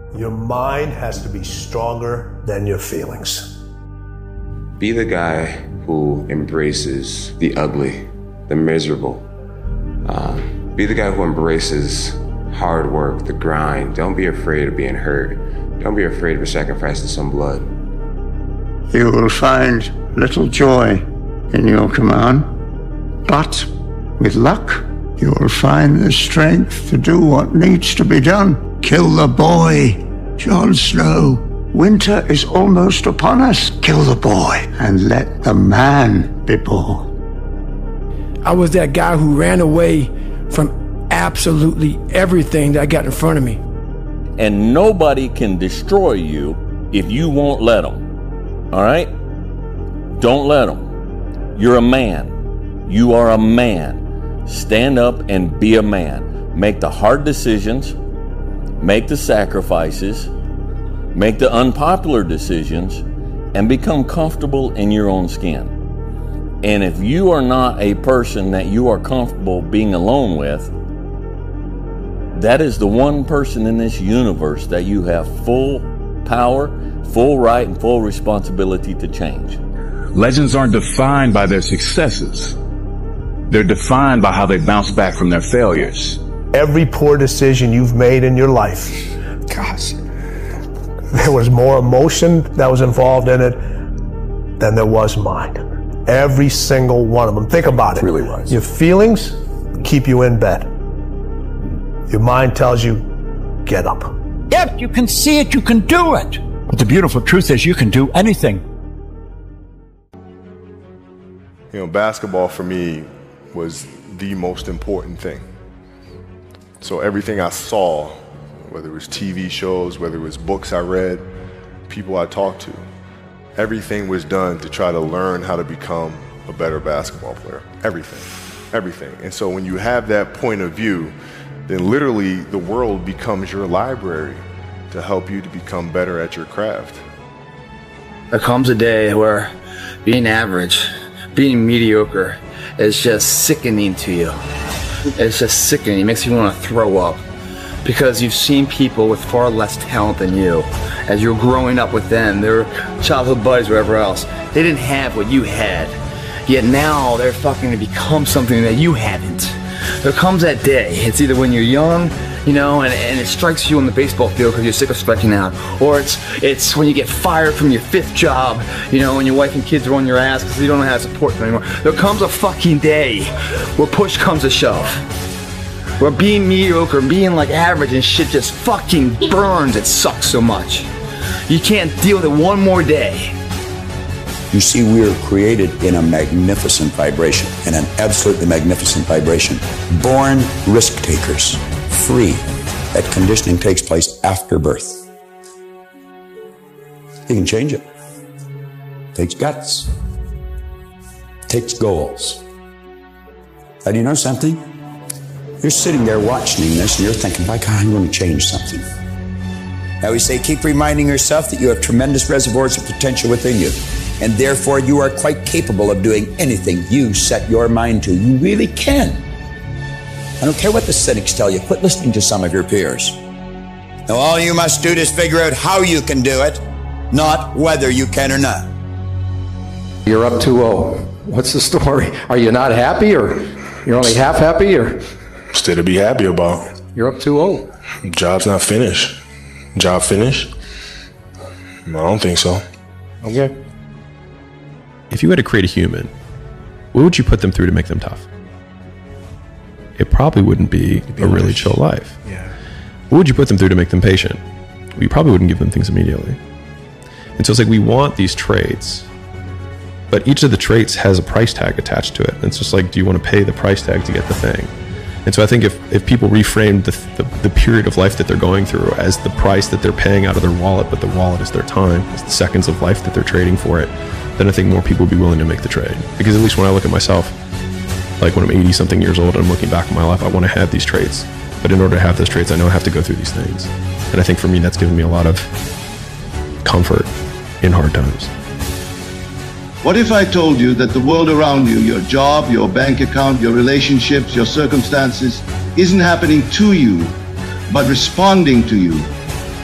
Your mind has to be stronger than your feelings. Be the guy who embraces the ugly, the miserable. Be the guy who embraces hard work, the grind. Don't be afraid of being hurt. Don't be afraid of sacrificing some blood. You will find little joy in your command, but with luck, you will find the strength to do what needs to be done. Kill the boy, Jon Snow. Winter is almost upon us. Kill the boy and let the man be born. I was that guy who ran away from absolutely everything that got in front of me. And nobody can destroy you if you won't let them. All right? Don't let them. You're a man. You are a man. Stand up and be a man. Make the hard decisions. Make the sacrifices. Make the unpopular decisions. And become comfortable in your own skin. And if you are not a person that you are comfortable being alone with, that is the one person in this universe that you have full power, full right, and full responsibility to change. Legends aren't defined by their successes. They're defined by how they bounce back from their failures. Every poor decision you've made in your life, gosh, there was more emotion that was involved in it than there was mind. Every single one of them. Think about it. Really was. Your feelings keep you in bed. Your mind tells you, get up. Yep, you can see it, you can do it. But the beautiful truth is you can do anything. You know, basketball for me was the most important thing. So everything I saw, whether it was TV shows, whether it was books I read, people I talked to, everything was done to try to learn how to become a better basketball player. Everything. And so when you have that point of view, then literally the world becomes your library to help you to become better at your craft. There comes a day where being average, being mediocre is just sickening to you. It's just sickening. It makes you want to throw up. Because you've seen people with far less talent than you. As you're growing up with them, their childhood buddies, whatever else, they didn't have what you had. Yet now they're fucking to become something that you haven't. There comes that day. It's either when you're young, you know, and it strikes you on the baseball field because you're sick of striking out, or it's when you get fired from your 5th job, you know, and your wife and kids are on your ass because you don't know how to support them anymore. There comes a fucking day where push comes to shove. Where being mediocre, being like average and shit just fucking burns. It sucks so much. You can't deal with it one more day. You see, we are created in a magnificent vibration, in an absolutely magnificent vibration. Born risk takers, free. That conditioning takes place after birth. You can change it. Takes guts. Takes goals. Now, do you know something? You're sitting there watching this and you're thinking, my God, I'm going to change something. Now we say, keep reminding yourself that you have tremendous reservoirs of potential within you. And therefore you are quite capable of doing anything you set your mind to. You really can. I don't care what the cynics tell you. Quit listening to some of your peers. Now all you must do is figure out how you can do it, not whether you can or not. You're up 2-0. What's the story? Are you not happy, or you're only half happy, or? Still to be happy about. You're up 2-0. Job's not finished. Job finished? I don't think so. Okay. If you had to create a human, what would you put them through to make them tough? It probably wouldn't be a really chill life. Yeah. What would you put them through to make them patient? Well, you probably wouldn't give them things immediately. And so it's like we want these traits, but each of the traits has a price tag attached to it. And it's just like, do you want to pay the price tag to get the thing? And so I think if people reframe the period of life that they're going through as the price that they're paying out of their wallet, but the wallet is their time, it's the seconds of life that they're trading for it, then I think more people will be willing to make the trade. Because at least when I look at myself, like when I'm 80 something years old and I'm looking back on my life, I want to have these traits. But in order to have those traits, I know I have to go through these things. And I think for me, that's given me a lot of comfort in hard times. What if I told you that the world around you, your job, your bank account, your relationships, your circumstances, isn't happening to you, but responding to you?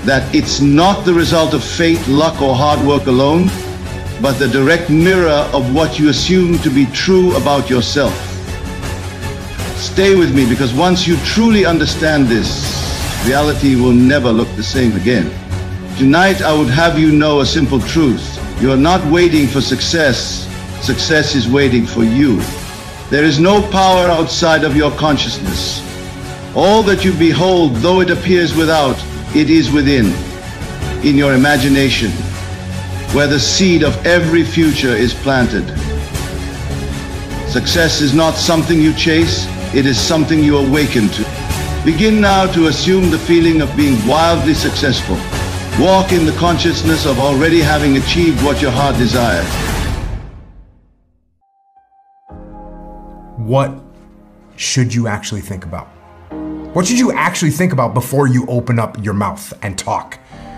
that it's not the result of fate, luck, or hard work alone, but the direct mirror of what you assume to be true about yourself. Stay with me, because once you truly understand this, reality will never look the same again. Tonight, I would have you know a simple truth. You are not waiting for success. Success is waiting for you. There is no power outside of your consciousness. All that you behold, though it appears without, it is within, in your imagination, where the seed of every future is planted. Success is not something you chase, it is something you awaken to. Begin now to assume the feeling of being wildly successful. Walk in the consciousness of already having achieved what your heart desires. What should you actually think about? What should you actually think about before you open up your mouth and talk?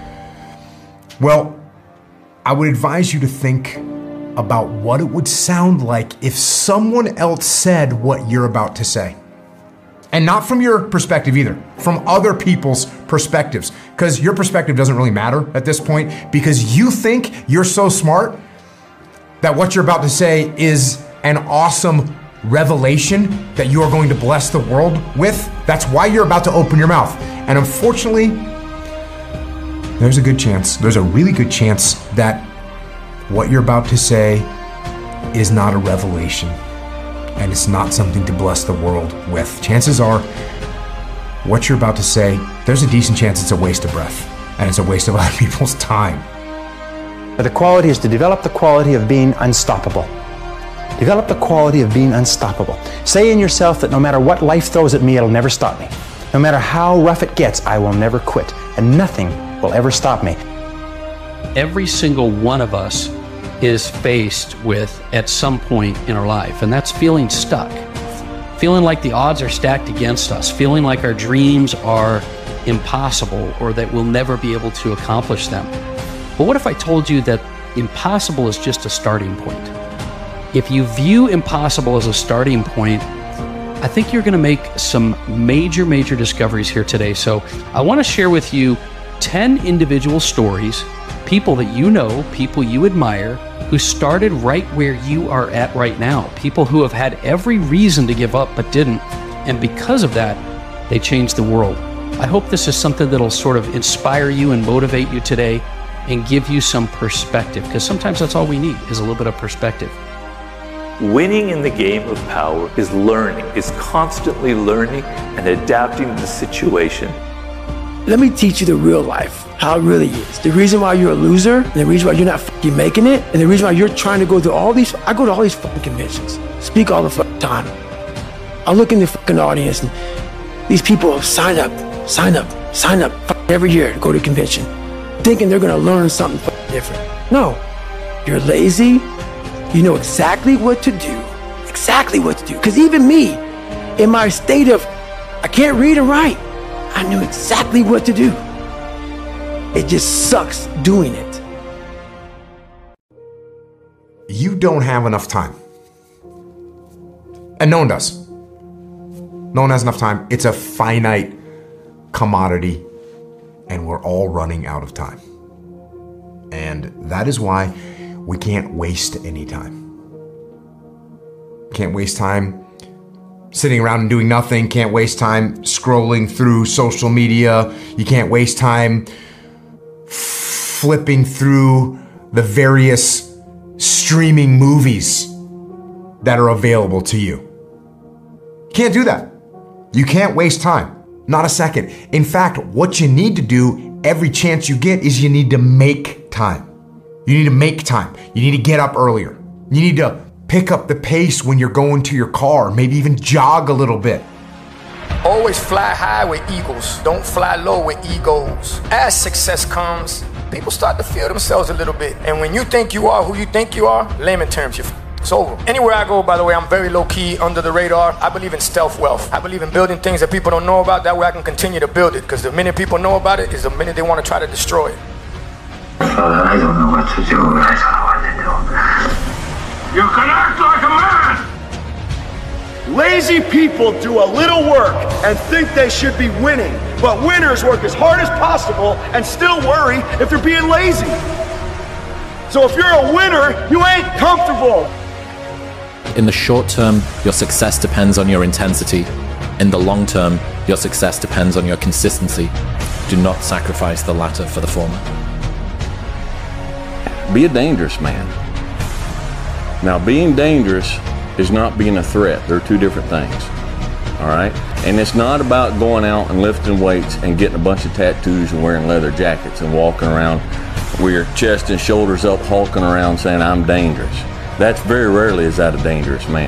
Well, I would advise you to think about what it would sound like if someone else said what you're about to say. And not from your perspective either, from other people's perspectives. Because your perspective doesn't really matter at this point, because you think you're so smart that what you're about to say is an awesome revelation that you are going to bless the world with. That's why you're about to open your mouth. And unfortunately, there's a really good chance that what you're about to say is not a revelation, and it's not something to bless the world with. Chances are, what you're about to say, there's a decent chance it's a waste of breath, and it's a waste of other people's time. The quality is to develop the quality of being unstoppable. Develop the quality of being unstoppable. Say in yourself that no matter what life throws at me, it'll never stop me. No matter how rough it gets, I will never quit, and nothing will ever stop me. Every single one of us is faced with at some point in our life, and that's feeling stuck, feeling like the odds are stacked against us, feeling like our dreams are impossible or that we'll never be able to accomplish them. But what if I told you that impossible is just a starting point? If you view impossible as a starting point, I think you're going to make some major discoveries here today. So I want to share with you 10 individual stories, people that you know, people you admire, who started right where you are at right now. People who have had every reason to give up but didn't. And because of that, they changed the world. I hope this is something that'll sort of inspire you and motivate you today and give you some perspective, because sometimes that's all we need is a little bit of perspective. Winning in the game of power is learning, is constantly learning and adapting to the situation. Let me teach you the real life, how it really is. The reason why you're a loser, and the reason why you're not fucking making it, and the reason why you're trying to go through all these, I go to all these fucking conventions, speak all the fucking time. I look in the fucking audience and these people sign up every year to go to a convention, thinking they're gonna learn something fucking different. No, you're lazy, you know exactly what to do, Because even me, in my state of, I can't read and write, I knew exactly what to do. It just sucks doing it. You don't have enough time. And no one does. No one has enough time. It's a finite commodity, and we're all running out of time. And that is why we can't waste any time. Can't waste time sitting around and doing nothing. Can't waste time scrolling through social media. You can't waste time flipping through the various streaming movies that are available to you. Can't do that. You can't waste time. Not a second. In fact, what you need to do every chance you get is you need to make time. You need to make time. You need to get up earlier. You need to pick up the pace when you're going to your car, maybe even jog a little bit. Always fly high with eagles. Don't fly low with egos. As success comes, people start to feel themselves a little bit. And when you think you are who you think you are, layman terms, it's over. Anywhere I go, by the way, I'm very low-key, under the radar. I believe in stealth wealth. I believe in building things that people don't know about. That way I can continue to build it. Because the minute people know about it is the minute they want to try to destroy it. I don't know what to do. I don't know what to do. You can act like a man! Lazy people do a little work and think they should be winning, But winners work as hard as possible and still worry if they're being lazy. So if you're a winner, you ain't comfortable. In the short term, your success depends on your intensity. In the long term, your success depends on your consistency. Do not sacrifice the latter for the former. Be a dangerous man. Now, being dangerous is not being a threat. They're two different things. All right? And it's not about going out and lifting weights and getting a bunch of tattoos and wearing leather jackets and walking around with your chest and shoulders up, hulking around saying, I'm dangerous. That's very rarely is that a dangerous man.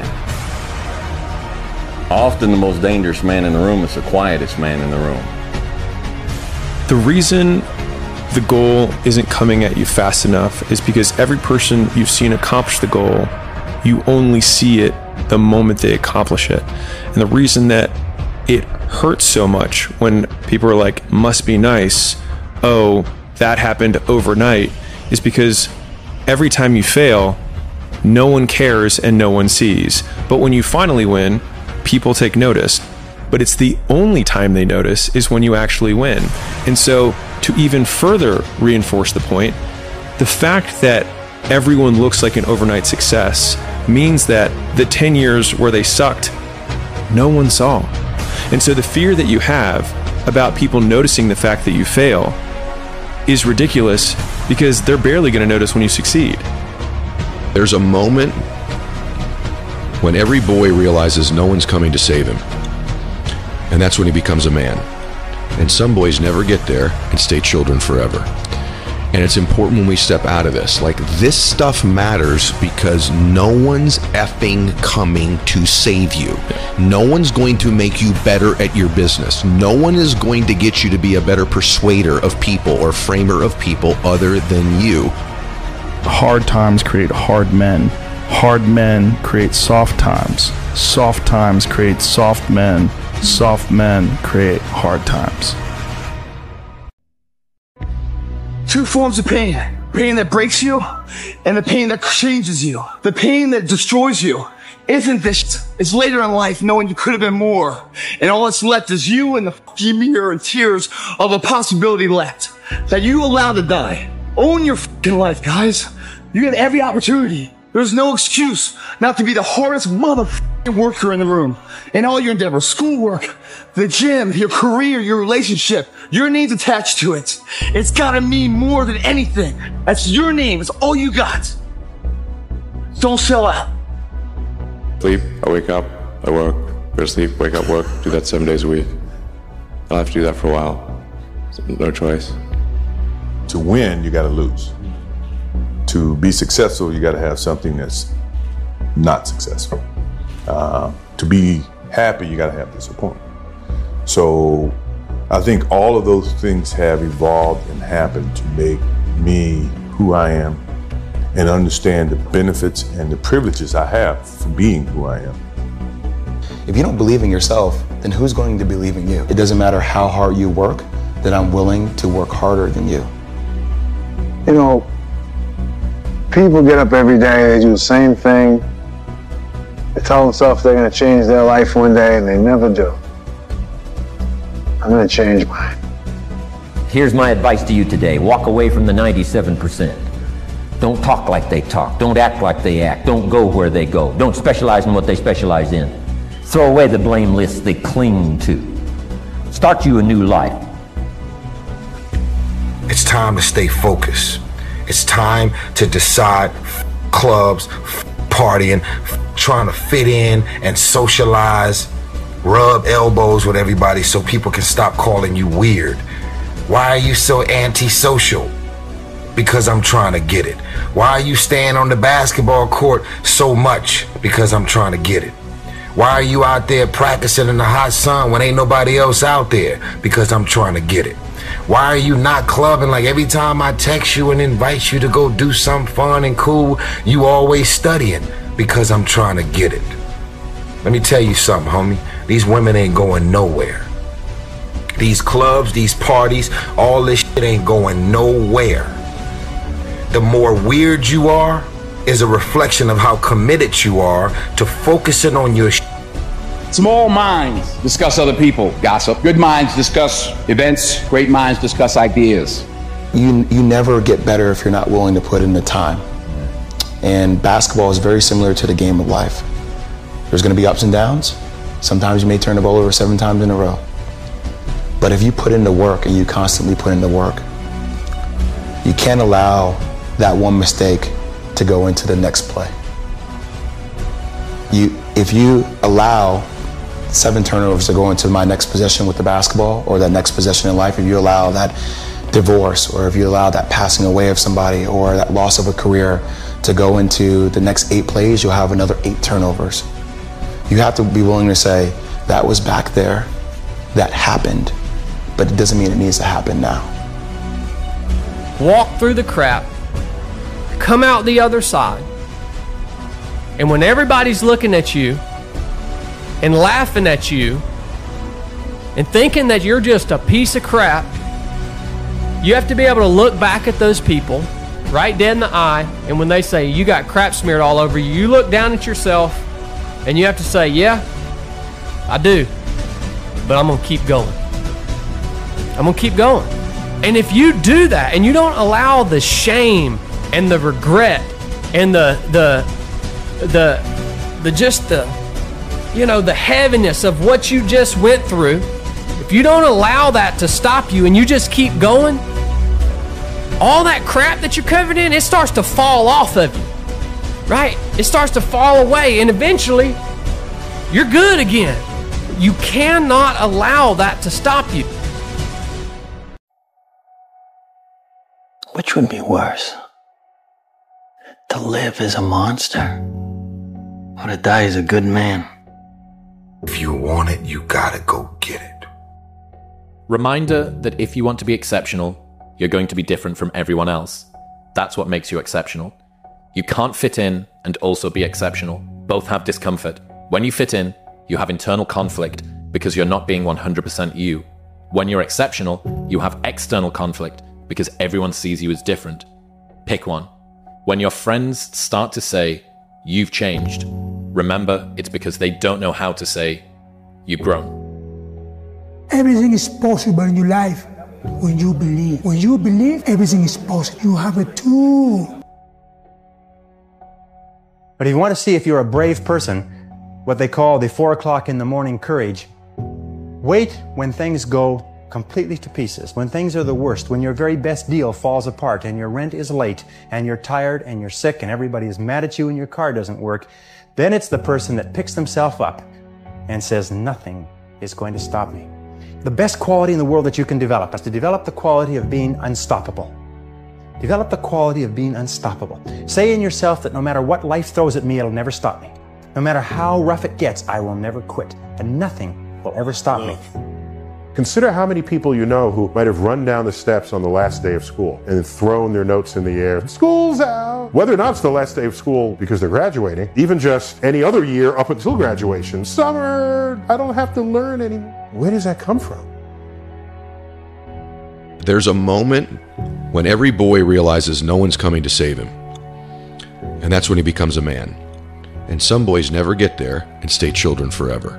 Often the most dangerous man in the room is the quietest man in the room. The reason the goal isn't coming at you fast enough is because every person you've seen accomplish the goal, you only see it the moment they accomplish it. And the reason that it hurts so much when people are like, must be nice, oh, that happened overnight, is because every time you fail, no one cares and no one sees. But when you finally win, people take notice. But it's the only time they notice is when you actually win. And so, to even further reinforce the point, the fact that everyone looks like an overnight success means that the 10 years where they sucked, no one saw. And so the fear that you have about people noticing the fact that you fail is ridiculous because they're barely going to notice when you succeed. There's a moment when every boy realizes no one's coming to save him. And that's when he becomes a man. And some boys never get there and stay children forever. And it's important when we step out of this. Like, this stuff matters because no one's effing coming to save you. No one's going to make you better at your business. No one is going to get you to be a better persuader of people or framer of people other than you. Hard times create hard men. Hard men create soft times. Soft times create soft men. Soft men create hard times. Two forms of pain. Pain that breaks you and the pain that changes you. The pain that destroys you isn't this. It's later in life knowing you could have been more. And all that's left is you and the fucking mirror and tears of a possibility left that you allowed to die. Own your fucking life, guys. You get every opportunity. There's no excuse not to be the hardest motherfucking worker in the room. In all your endeavors, schoolwork, the gym, your career, your relationship, your name's attached to it. It's gotta mean more than anything. That's your name. It's all you got. Don't sell out. Sleep, I wake up, I work, go to sleep, wake up, work, do that 7 days a week. I'll have to do that for a while. No choice. To win, you gotta lose. To be successful, you gotta have something that's not successful. To be happy, you gotta have disappointment. So I think all of those things have evolved and happened to make me who I am and understand the benefits and the privileges I have for being who I am. If you don't believe in yourself, then who's going to believe in you? It doesn't matter how hard you work, that I'm willing to work harder than you. You know, people get up every day, they do the same thing. They tell themselves they're going to change their life one day, and they never do. I'm going to change mine. Here's my advice to you today. Walk away from the 97%. Don't talk like they talk. Don't act like they act. Don't go where they go. Don't specialize in what they specialize in. Throw away the blame lists they cling to. Start you a new life. It's time to stay focused. It's time to decide clubs, partying, trying to fit in and socialize, rub elbows with everybody so people can stop calling you weird. Why are you so antisocial? Because I'm trying to get it. Why are you staying on the basketball court so much? Because I'm trying to get it. Why are you out there practicing in the hot sun when ain't nobody else out there? Because I'm trying to get it. Why are you not clubbing? Like every time I text you and invite you to go do something fun and cool, you always studying. Because I'm trying to get it. Let me tell you something, homie. These women ain't going nowhere. These clubs, these parties, all this shit ain't going nowhere. The more weird you are is a reflection of how committed you are to focusing on your shit. Small minds discuss other people, gossip. Good minds discuss events. Great minds discuss ideas. You never get better if you're not willing to put in the time. And basketball is very similar to the game of life. There's going to be ups and downs. Sometimes you may turn the ball over 7 times in a row. But if you put in the work and you constantly put in the work, you can't allow that one mistake to go into the next play. If you allow 7 turnovers to go into my next possession with the basketball, or that next possession in life, if you allow that divorce, or if you allow that passing away of somebody, or that loss of a career to go into the next 8 plays, you'll have another 8 turnovers. You have to be willing to say, that was back there, that happened, but it doesn't mean it needs to happen now. Walk through the crap, come out the other side, and when everybody's looking at you and laughing at you and thinking that you're just a piece of crap, you have to be able to look back at those people right dead in the eye, and when they say you got crap smeared all over you, you look down at yourself and you have to say, yeah, I do, but I'm going to keep going. I'm going to keep going. And if you do that and you don't allow the shame and the regret and the heaviness of what you just went through, if you don't allow that to stop you and you just keep going, all that crap that you're covered in, it starts to fall off of you, right? It starts to fall away, and eventually you're good again. You cannot allow that to stop you. Which would be worse? To live as a monster, or to die as a good man? If you want it, you gotta go get it. Reminder that if you want to be exceptional, you're going to be different from everyone else. That's what makes you exceptional. You can't fit in and also be exceptional. Both have discomfort. When you fit in, you have internal conflict because you're not being 100% you. When you're exceptional, you have external conflict because everyone sees you as different. Pick one. When your friends start to say, you've changed, remember it's because they don't know how to say, you've grown. Everything is possible in your life when you believe. When you believe, everything is possible. You have a tool. But if you want to see if you're a brave person, what they call the 4 o'clock in the morning courage, wait when things go completely to pieces, when things are the worst, when your very best deal falls apart and your rent is late and you're tired and you're sick and everybody is mad at you and your car doesn't work, then it's the person that picks themselves up and says, nothing is going to stop me. The best quality in the world that you can develop is to develop the quality of being unstoppable. Develop the quality of being unstoppable. Say in yourself that no matter what life throws at me, it'll never stop me. No matter how rough it gets, I will never quit. And nothing will ever stop me. Consider how many people you know who might have run down the steps on the last day of school and thrown their notes in the air. School's out! Whether or not it's the last day of school because they're graduating, even just any other year up until graduation. Summer, I don't have to learn anymore. Where does that come from? There's a moment when every boy realizes no one's coming to save him. And that's when he becomes a man. And some boys never get there and stay children forever.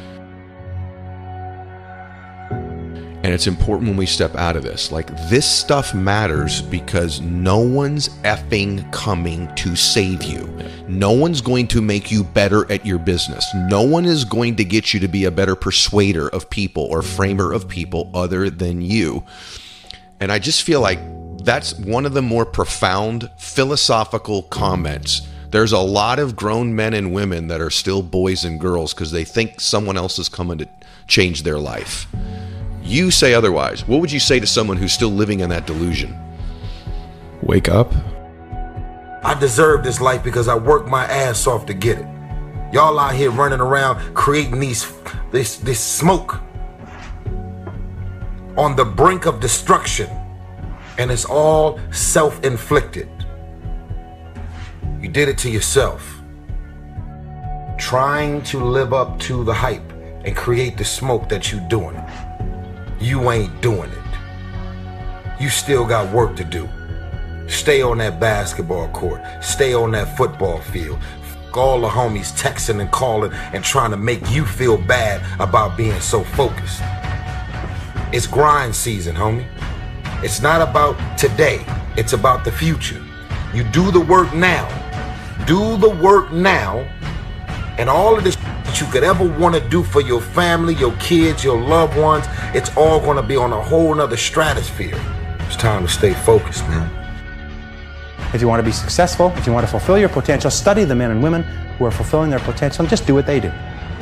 And it's important when we step out of this. Like, this stuff matters because no one's effing coming to save you. No one's going to make you better at your business. No one is going to get you to be a better persuader of people or framer of people other than you. And I just feel like that's one of the more profound philosophical comments. There's a lot of grown men and women that are still boys and girls because they think someone else is coming to change their life. You say otherwise. What would you say to someone who's still living in that delusion? Wake up. I deserve this life because I worked my ass off to get it. Y'all out here running around creating this smoke on the brink of destruction, and it's all self-inflicted. You did it to yourself. Trying to live up to the hype and create the smoke that you doing. You ain't doing it. You still got work to do. Stay on that basketball court. Stay on that football field. Fuck all the homies texting and calling and trying to make you feel bad about being so focused. It's grind season, homie. It's not about today. It's about the future. You do the work now. Do the work now, and all of this that you could ever want to do for your family, your kids, your loved ones, it's all going to be on a whole nother stratosphere. It's time to stay focused, man. If you want to be successful, if you want to fulfill your potential, study the men and women who are fulfilling their potential and just do what they do.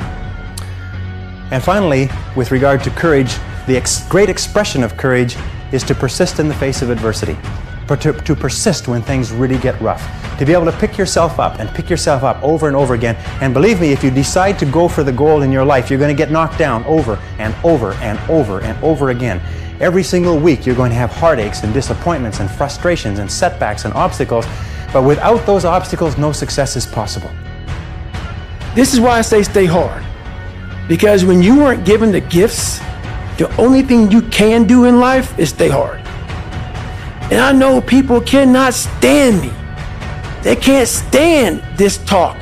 And finally, with regard to courage, the great expression of courage is to persist in the face of adversity. To persist when things really get rough. To be able to pick yourself up and pick yourself up over and over again. And believe me, if you decide to go for the goal in your life, you're going to get knocked down over and over and over and over again. Every single week you're going to have heartaches and disappointments and frustrations and setbacks and obstacles. But without those obstacles, no success is possible. This is why I say stay hard. Because when you weren't given the gifts, the only thing you can do in life is stay hard. And I know people cannot stand me. They can't stand this talk.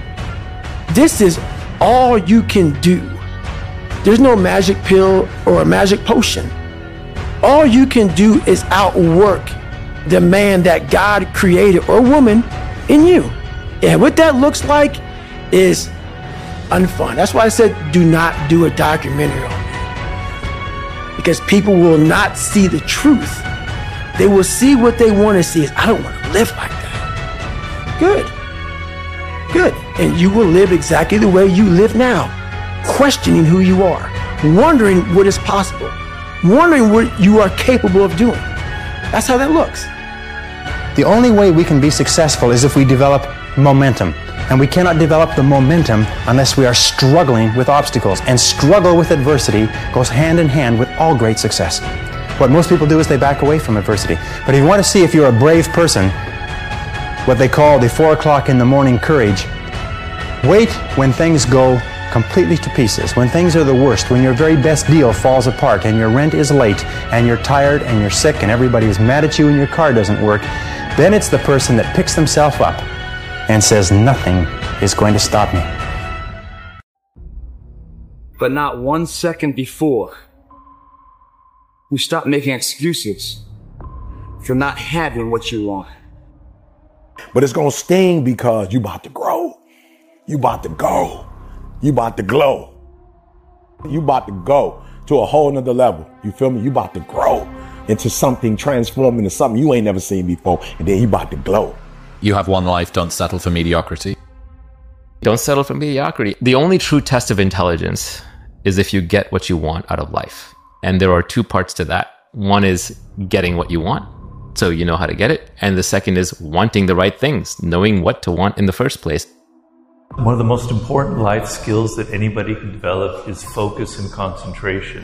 This is all you can do. There's no magic pill or a magic potion. All you can do is outwork the man that God created or woman in you. And what that looks like is unfun. That's why I said do not do a documentary on me. Because people will not see the truth. They will see what they want to see. I don't want to live like that. Good. Good. And you will live exactly the way you live now. Questioning who you are. Wondering what is possible. Wondering what you are capable of doing. That's how that looks. The only way we can be successful is if we develop momentum. And we cannot develop the momentum unless we are struggling with obstacles. And struggle with adversity goes hand in hand with all great success. What most people do is they back away from adversity. But if you want to see if you're a brave person, what they call the 4 o'clock in the morning courage, wait when things go completely to pieces, when things are the worst, when your very best deal falls apart and your rent is late and you're tired and you're sick and everybody is mad at you and your car doesn't work, then it's the person that picks themselves up and says, nothing is going to stop me. But not 1 second before, we stop making excuses for not having what you want. But it's gonna sting because you about to grow. You about to go. You about to glow. You about to go to a whole nother level. You feel me? You about to grow into something, transform into something you ain't never seen before. And then you about to glow. You have one life, don't settle for mediocrity. Don't settle for mediocrity. The only true test of intelligence is if you get what you want out of life. And there are 2 parts to that. One is getting what you want, so you know how to get it. And the second is wanting the right things, knowing what to want in the first place. One of the most important life skills that anybody can develop is focus and concentration.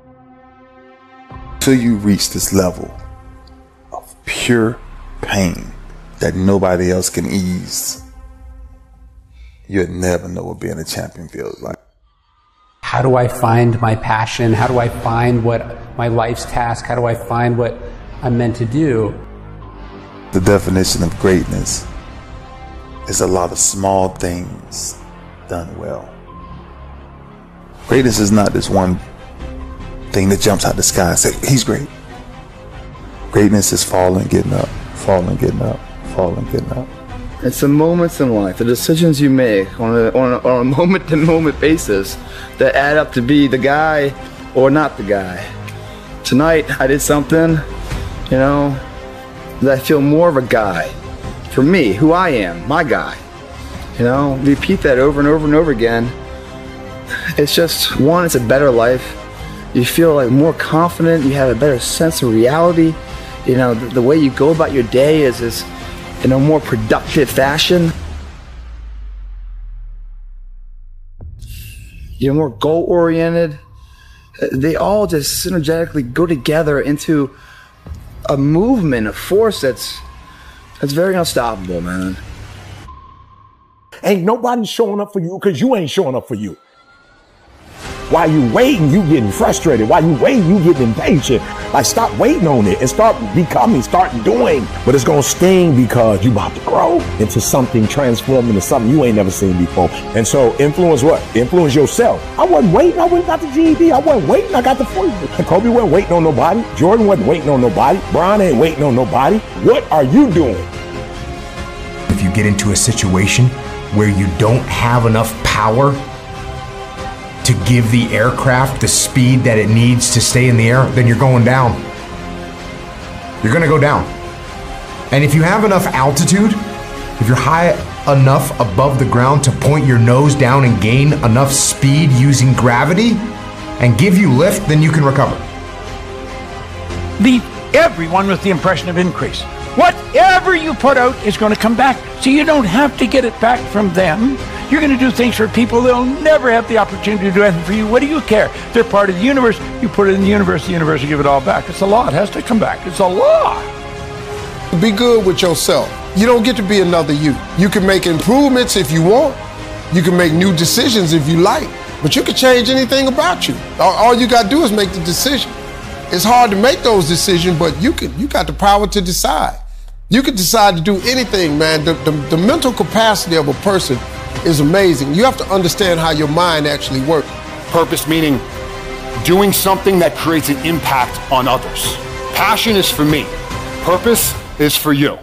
Until you reach this level of pure pain that nobody else can ease, you'll never know what being a champion feels like. How do I find my passion? How do I find what my life's task? How do I find what I'm meant to do? The definition of greatness is a lot of small things done well. Greatness is not this one thing that jumps out the sky and says, he's great. Greatness is falling, getting up, falling, getting up, falling, getting up. It's the moments in life, the decisions you make on a moment-to-moment basis that add up to be the guy or not the guy. Tonight, I did something, that I feel more of a guy. For me, who I am, my guy. Repeat that over and over and over again. It's just, one, it's a better life. You feel like more confident, you have a better sense of reality. The way you go about your day is in a more productive fashion. You're more goal-oriented. They all just synergetically go together into a movement, a force that's very unstoppable, man. Ain't nobody showing up for you because you ain't showing up for you. While you waiting, you getting frustrated. While you waiting, you getting impatient. Like, stop waiting on it and start becoming, start doing. But it's gonna sting because you about to grow into something, transform into something you ain't never seen before. And so influence what? Influence yourself. I wasn't waiting. I went and got the GED. I wasn't waiting. I got the 40. Kobe wasn't waiting on nobody. Jordan wasn't waiting on nobody. Bron ain't waiting on nobody. What are you doing? If you get into a situation where you don't have enough power to give the aircraft the speed that it needs to stay in the air, then you're going down. You're gonna go down. And if you have enough altitude, if you're high enough above the ground to point your nose down and gain enough speed using gravity and give you lift, then you can recover. Leave everyone with the impression of increase. Whatever you put out is going to come back, so you don't have to get it back from them. You're going to do things for people that'll never have the opportunity to do anything for you. What do you care? They're part of the universe. You put it in the universe will give it all back. It's a law. It has to come back. It's a law. Be good with yourself. You don't get to be another you. You can make improvements if you want. You can make new decisions if you like. But you can change anything about you. All you got to do is make the decision. It's hard to make those decisions, but you got the power to decide. You can decide to do anything, man. The mental capacity of a person is amazing. You have to understand how your mind actually works. Purpose meaning doing something that creates an impact on others. Passion is for me. Purpose is for you.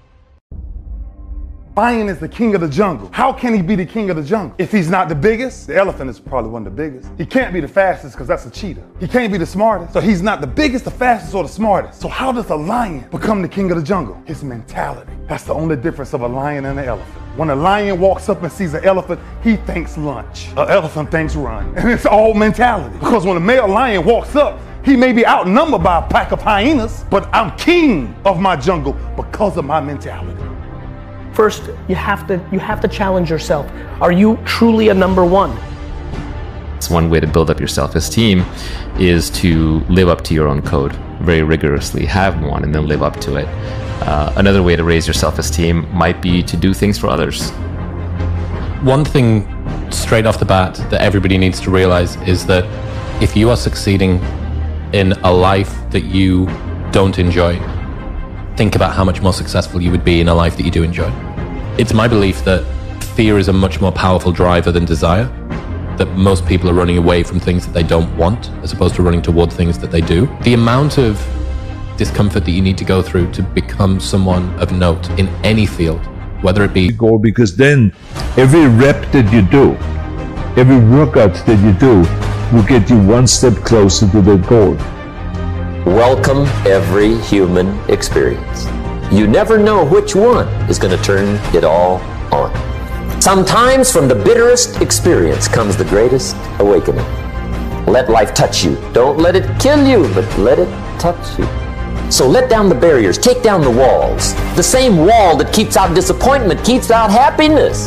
Lion is the king of the jungle. How can he be the king of the jungle? If he's not the biggest, the elephant is probably one of the biggest. He can't be the fastest because that's a cheetah. He can't be the smartest, so he's not the biggest, the fastest, or the smartest. So how does a lion become the king of the jungle? His mentality. That's the only difference of a lion and an elephant. When a lion walks up and sees an elephant, he thinks lunch. An elephant thinks run. And it's all mentality. Because when a male lion walks up, he may be outnumbered by a pack of hyenas, but I'm king of my jungle because of my mentality. First, you have to challenge yourself. Are you truly a number one? It's one way to build up your self-esteem is to live up to your own code very rigorously, have one, and then live up to it. Another way to raise your self-esteem might be to do things for others. One thing straight off the bat that everybody needs to realize is that if you are succeeding in a life that you don't enjoy, think about how much more successful you would be in a life that you do enjoy. It's my belief that fear is a much more powerful driver than desire, that most people are running away from things that they don't want as opposed to running toward things that they do. The amount of discomfort that you need to go through to become someone of note in any field, whether it be goal, because then every rep that you do, every workout that you do will get you one step closer to the goal. Welcome every human experience. You never know which one is going to turn it all on. Sometimes from the bitterest experience comes the greatest awakening. Let life touch you. Don't let it kill you, but let it touch you. So let down the barriers, take down the walls. The same wall that keeps out disappointment keeps out happiness.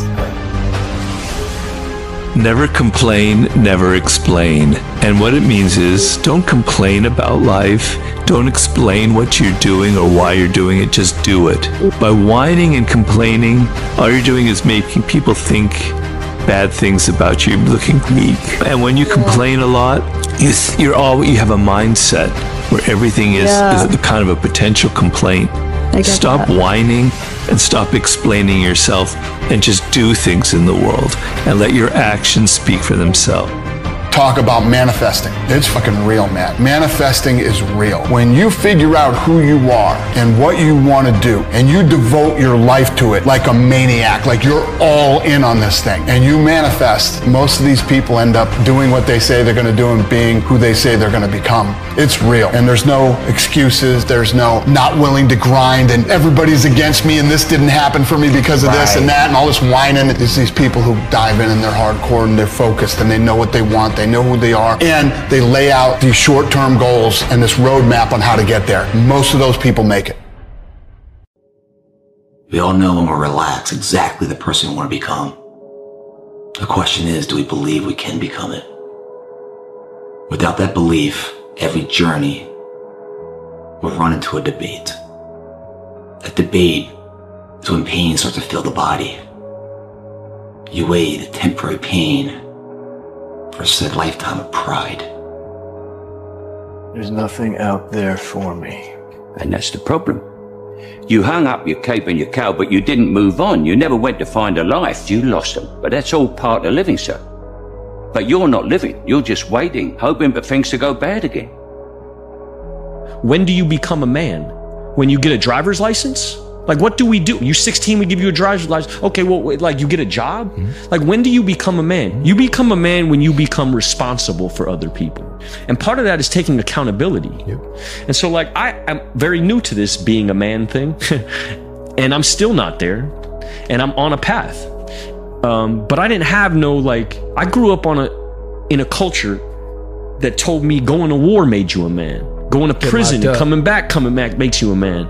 Never complain, never explain. And what it means is, don't complain about life. Don't explain what you're doing or why you're doing it, just do it. By whining and complaining, all you're doing is making people think bad things about you, looking weak. And when you complain a lot, you have a mindset where everything is a kind of a potential complaint. Stop whining and stop explaining yourself and just do things in the world and let your actions speak for themselves. Talk about manifesting. It's fucking real, man. Manifesting is real. When you figure out who you are and what you want to do, and you devote your life to it like a maniac, like you're all in on this thing, and you manifest, most of these people end up doing what they say they're going to do and being who they say they're going to become. It's real. And there's no excuses. There's no not willing to grind and everybody's against me and this didn't happen for me because of this and that and all this whining. There's these people who dive in and they're hardcore and they're focused and they know what they want. They know who they are, and they lay out these short-term goals and this roadmap on how to get there. Most of those people make it. We all know when we're relaxed exactly the person we want to become. The question is, do we believe we can become it? Without that belief, every journey will run into a debate. That debate is when pain starts to fill the body. You weigh the temporary pain versus a lifetime of pride. There's nothing out there for me. And that's the problem. You hung up your cape and your cow, but you didn't move on. You never went to find a life. You lost them. But that's all part of living, sir. But you're not living. You're just waiting, hoping for things to go bad again. When do you become a man? When you get a driver's license? Like, what do we do? You're 16, we give you a driver's license. Okay, well, like, you get a job? Like, when do you become a man? You become a man when you become responsible for other people. And part of that is taking accountability. And so, like, I am very new to this being a man thing. And I'm still not there. And I'm on a path. But I didn't have no, like, I grew up in a culture that told me going to war made you a man. Going to prison and coming back makes you a man.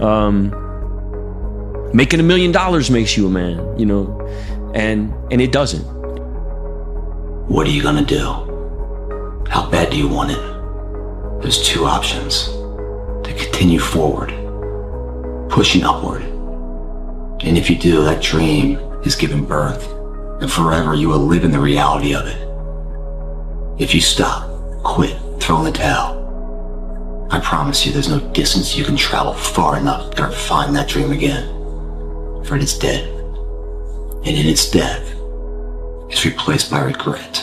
Making $1 million makes you a man, you know, and it doesn't. What are you gonna do? How bad do you want it? There's two options. To continue forward, pushing upward. And if you do, that dream is given birth, and forever you will live in the reality of it. If you stop, quit, throw in the towel, I promise you there's no distance you can travel far enough to ever find that dream again. For it is dead. And in its death, it's replaced by regret.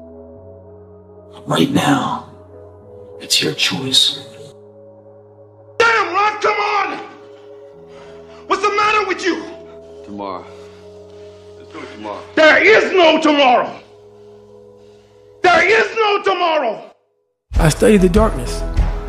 Right now, it's your choice. Damn, Ron, come on! What's the matter with you? Tomorrow. Let's do it tomorrow. There is no tomorrow! There is no tomorrow! I study the darkness.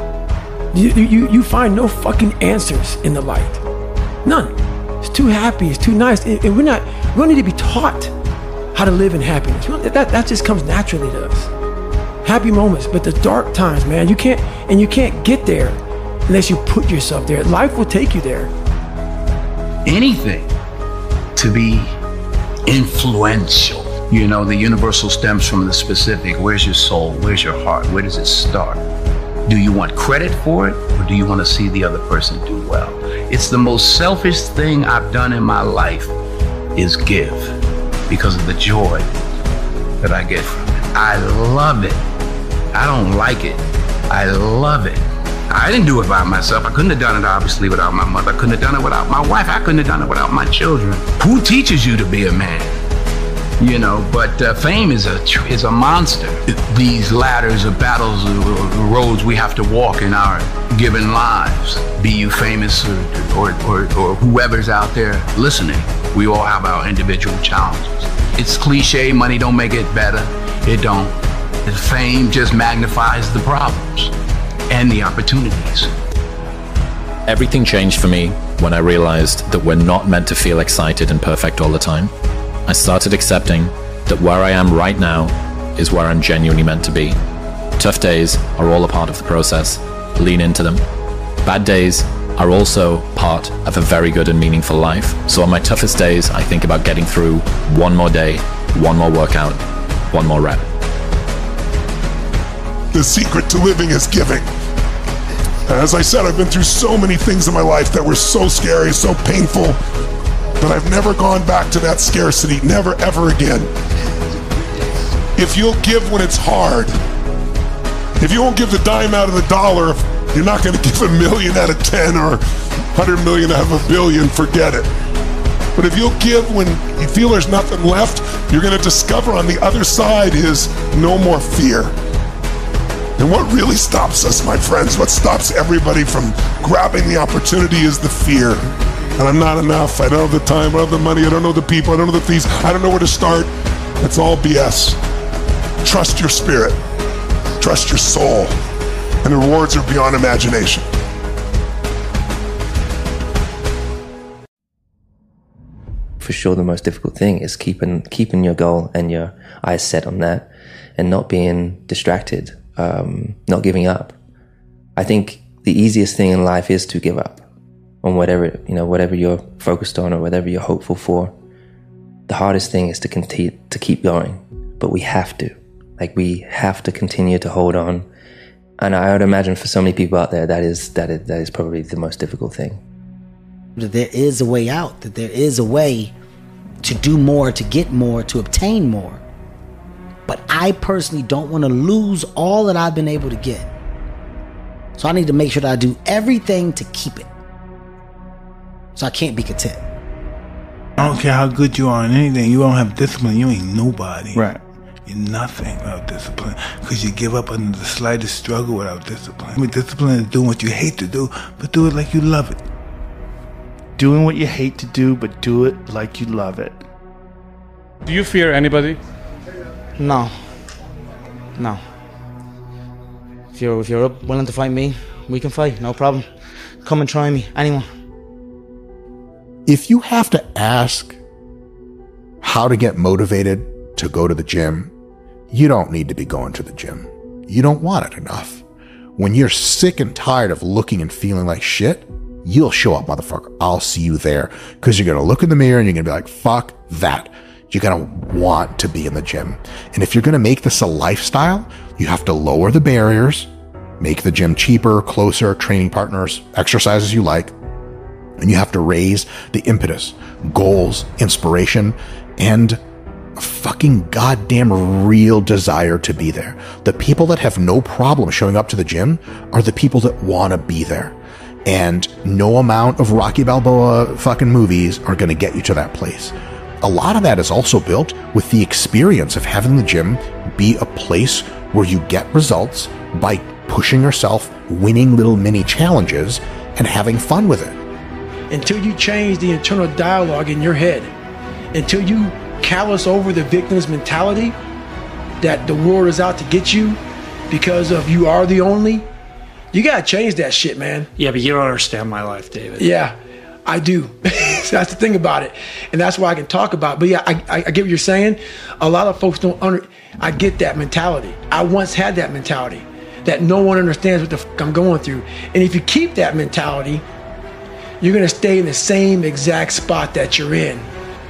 You find no fucking answers in the light. None. It's too happy, it's twe don't need to be taught how to live in happiness. That just comes naturally to us. Happy moments, but the dark times, man, you can't get there unless you put yourself there. Life will take you there. Anything to be influential. You know, the universal stems from the specific. Where's your soul? Where's your heart? Where does it start? Do you want credit for it, or do you want to see the other person do well? It's the most selfish thing I've done in my life is give, because of the joy that I get from it. I love it. I don't like it. I love it. I didn't do it by myself. I couldn't have done it, obviously, without my mother. I couldn't have done it without my wife. I couldn't have done it without my children. Who teaches you to be a man? You know, but fame is a monster. These ladders of battles, roads we have to walk in our given lives. Be you famous or whoever's out there listening, we all have our individual challenges. It's cliche, money don't make it better. It don't. Fame just magnifies the problems and the opportunities. Everything changed for me when I realized that we're not meant to feel excited and perfect all the time. I started accepting that where I am right now is where I'm genuinely meant to be. Tough days are all a part of the process. Lean into them. Bad days are also part of a very good and meaningful life. So on my toughest days, I think about getting through one more day, one more workout, one more rep. The secret to living is giving. As I said, I've been through so many things in my life that were so scary, so painful, but I've never gone back to that scarcity, never ever again. If you'll give when it's hard, if you won't give the dime out of the dollar, you're not going to give $1 million out of 10 or 100 million out of $1 billion, forget it. But if you'll give when you feel there's nothing left, you're going to discover on the other side is no more fear. And what really stops us, my friends, what stops everybody from grabbing the opportunity is the fear. And I'm not enough, I don't have the time, I don't have the money, I don't know the people, I don't know the things, I don't know where to start. It's all BS. Trust your spirit, trust your soul, and the rewards are beyond imagination. For sure the most difficult thing is keeping your goal and your eyes set on that and not being distracted, not giving up. I think the easiest thing in life is to give up on whatever you're focused on or whatever you're hopeful for. The hardest thing is to keep going, but we have to. We have to continue to hold on. And I would imagine for so many people out there, that is probably the most difficult thing. That there is a way out, that there is a way to do more, to get more, to obtain more. But I personally don't want to lose all that I've been able to get. So I need to make sure that I do everything to keep it. So I can't be content. I don't care how good you are in anything. You don't have discipline. You ain't nobody. Right. You're nothing without discipline. Because you give up under the slightest struggle without discipline. I mean, discipline is doing what you hate to do, but do it like you love it. Doing what you hate to do, but do it like you love it. Do you fear anybody? No. If you're willing to fight me, we can fight. No problem. Come and try me. Anyone. If you have to ask how to get motivated to go to the gym, you don't need to be going to the gym. You don't want it enough. When you're sick and tired of looking and feeling like shit, you'll show up, motherfucker. I'll see you there. Because you're going to look in the mirror and you're going to be like, fuck that. You're going to want to be in the gym. And if you're going to make this a lifestyle, you have to lower the barriers, make the gym cheaper, closer, training partners, exercises you like. And you have to raise the impetus, goals, inspiration, and a fucking goddamn real desire to be there. The people that have no problem showing up to the gym are the people that want to be there. And no amount of Rocky Balboa fucking movies are going to get you to that place. A lot of that is also built with the experience of having the gym be a place where you get results by pushing yourself, winning little mini challenges, and having fun with it. Until you change the internal dialogue in your head, until you callous over the victim's mentality that the world is out to get you because of you are the only, you gotta change that shit, man. Yeah, but you don't understand my life, David. Yeah, I do. So that's the thing about it. And that's why I can talk about it. But yeah, I get what you're saying. A lot of folks don't I get that mentality. I once had that mentality that no one understands what the fuck I'm going through. And if you keep that mentality, you're gonna stay in the same exact spot that you're in.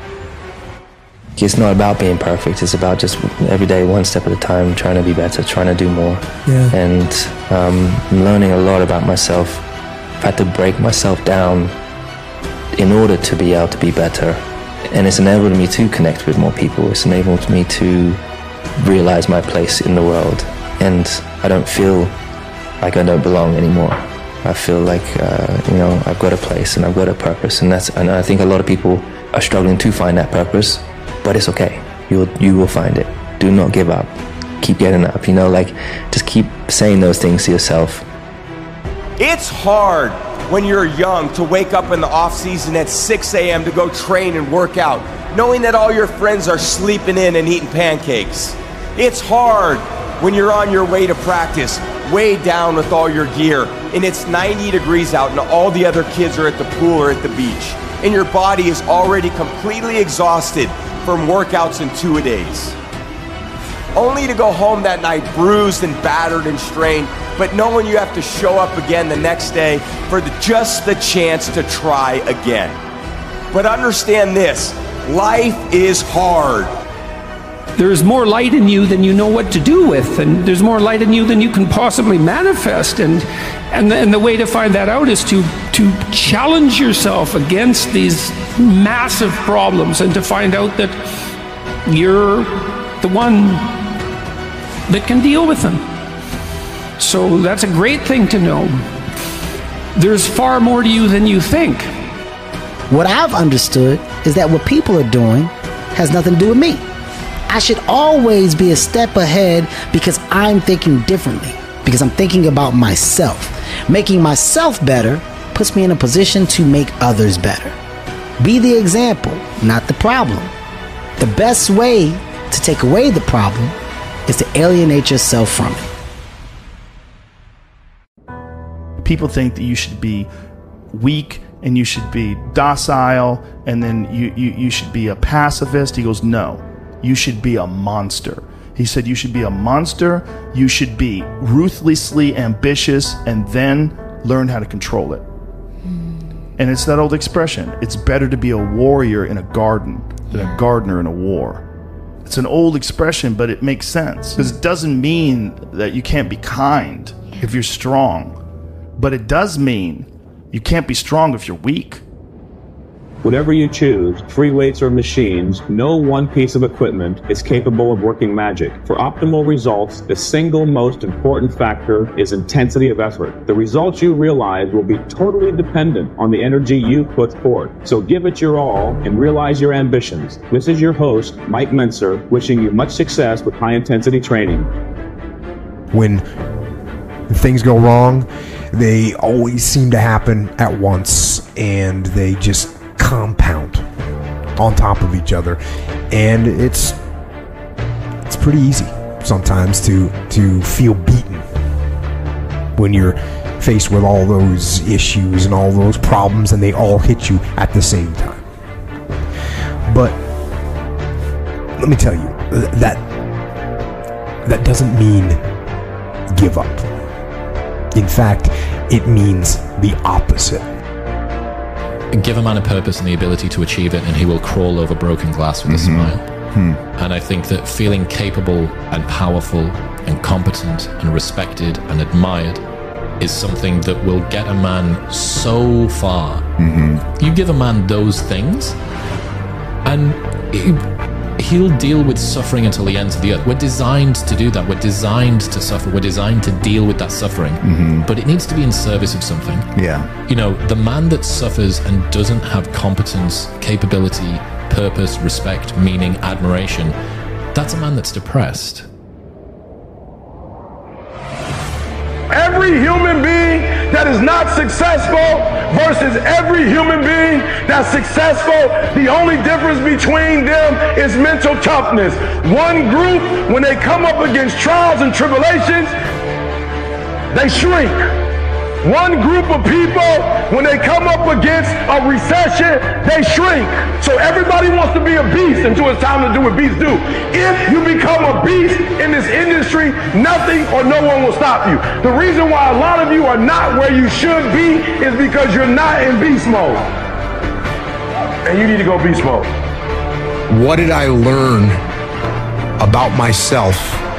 It's not about being perfect. It's about just every day, one step at a time, trying to be better, trying to do more. Yeah. And I'm learning a lot about myself. I've had to break myself down in order to be able to be better. And it's enabled me to connect with more people. It's enabled me to realize my place in the world. And I don't feel like I don't belong anymore. I feel like, I've got a place and I've got a purpose. And I think a lot of people are struggling to find that purpose. But it's okay. You will find it. Do not give up. Keep getting up. Just keep saying those things to yourself. It's hard when you're young to wake up in the off season at 6 a.m. to go train and work out, knowing that all your friends are sleeping in and eating pancakes. It's hard when you're on your way to practice, way down with all your gear, and it's 90 degrees out and all the other kids are at the pool or at the beach, and your body is already completely exhausted from workouts and two-a-days. Only to go home that night bruised and battered and strained, but knowing you have to show up again the next day for just the chance to try again. But understand this, life is hard. There's more light in you than you know what to do with, and there's more light in you than you can possibly manifest. And the way to find that out is to challenge yourself against these massive problems and to find out that you're the one that can deal with them. So that's a great thing to know. There's far more to you than you think. What I've understood is that what people are doing has nothing to do with me. I should always be a step ahead because I'm thinking differently, because I'm thinking about myself. Making myself better puts me in a position to make others better. Be the example, not the problem. The best way to take away the problem is to alienate yourself from it. People think that you should be weak and you should be docile and then you should be a pacifist. He goes, no, you should be a monster. He said you should be a monster, you should be ruthlessly ambitious, and then learn how to control it. And it's that old expression, it's better to be a warrior in a garden than a gardener in a war. It's an old expression, but it makes sense. Because it doesn't mean that you can't be kind if you're strong. But it does mean you can't be strong if you're weak. Whatever you choose, free weights or machines, no one piece of equipment is capable of working magic. For optimal results, the single most important factor is intensity of effort. The results you realize will be totally dependent on the energy you put forth. So give it your all and realize your ambitions. This is your host, Mike Mentzer, wishing you much success with high-intensity training. When things go wrong, they always seem to happen at once, and they just compound on top of each other, and it's pretty easy sometimes to feel beaten when you're faced with all those issues and all those problems, and they all hit you at the same time. But let me tell you, that doesn't mean give up. In fact, it means the opposite. Give a man a purpose and the ability to achieve it, and he will crawl over broken glass with a smile. And I think that feeling capable and powerful and competent and respected and admired is something that will get a man so far. You give a man those things, and he'll deal with suffering until the ends of the earth. We're designed to do that. We're designed to suffer. We're designed to deal with that suffering. But it needs to be in service of something. Yeah. You know, the man that suffers and doesn't have competence, capability, purpose, respect, meaning, admiration, that's a man that's depressed. Every human being that is not successful versus every human being that's successful, the only difference between them is mental toughness. One group, when they come up against trials and tribulations, they shrink. One group of people, when they come up against a recession, they shrink. So everybody wants to be a beast until it's time to do what beasts do. If you become a beast in this industry, nothing or no one will stop you. The reason why a lot of you are not where you should be is because you're not in beast mode. And you need to go beast mode. What did I learn about myself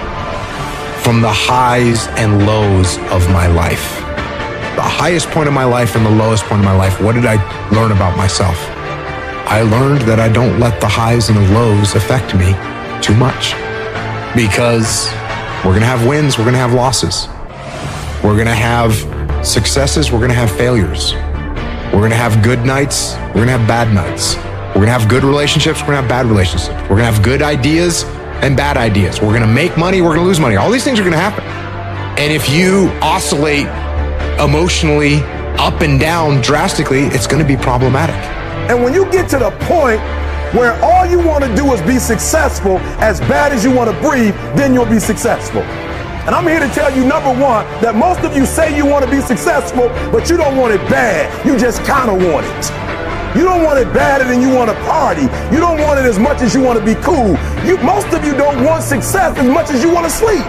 from the highs and lows of my life? The highest point of my life and the lowest point of my life, what did I learn about myself? I learned that I don't let the highs and the lows affect me too much, because we're going to have wins, we're going to have losses. We're going to have successes, we're going to have failures. We're going to have good nights, we're going to have bad nights. We're going to have good relationships, we're going to have bad relationships. We're going to have good ideas and bad ideas. We're going to make money, we're going to lose money. All these things are going to happen. And if you oscillate emotionally up and down drastically, it's going to be problematic. And when you get to the point where all you want to do is be successful as bad as you want to breathe, then you'll be successful. And I'm here to tell you, number one, that most of you say you want to be successful, but you don't want it bad. You just kind of want it. You don't want it badder than you want to party. You don't want it as much as you want to be cool. Most of you don't want success as much as you want to sleep.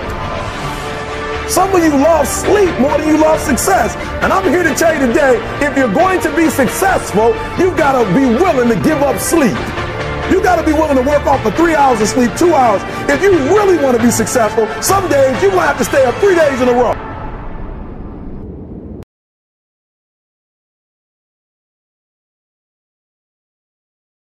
Some of you love sleep more than you love success. And I'm here to tell you today, if you're going to be successful, you've got to be willing to give up sleep. You got to be willing to work off for 3 hours of sleep, 2 hours. If you really want to be successful, some days you're going to have to stay up 3 days in a row.